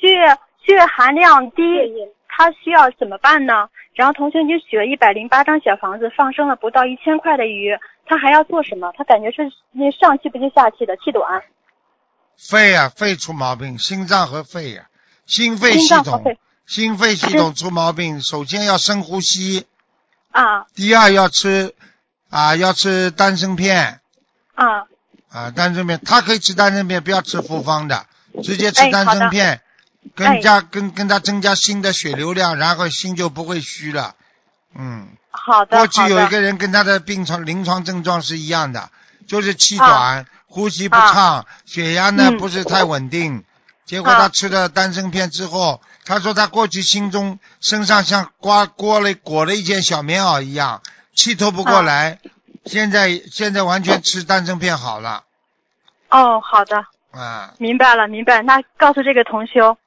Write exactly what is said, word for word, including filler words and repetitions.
血含量低，他需要怎么办呢？然后同学已经许了一百零八张小房子，放生了不到一千块的鱼，他还要做什么？他感觉是那上气不接下气的，气短。 肺啊，肺出毛病，心脏和肺呀、啊，心肺系统，心肺系统出毛病，首先要深呼吸啊， 第二要吃啊，要吃丹参片啊啊，丹参片，他可以吃丹参片，不要吃复方的，直接吃丹参片， 哎、 跟加跟跟他增加心的血流量，然后心就不会虚了。嗯， 好的。 过去有一个人跟他的病床临床症状是一样的，就是气短、 啊、 呼吸不畅、 啊、 血压呢、 嗯、 不是太稳定。结果他吃了丹参片之后，他说他过去心中身上像刮过了裹了一件小棉袄一样，气透不过来。啊、现在现在完全吃丹参片好了。 哦，好的。 啊， 明白了，明白。那告诉这个同修，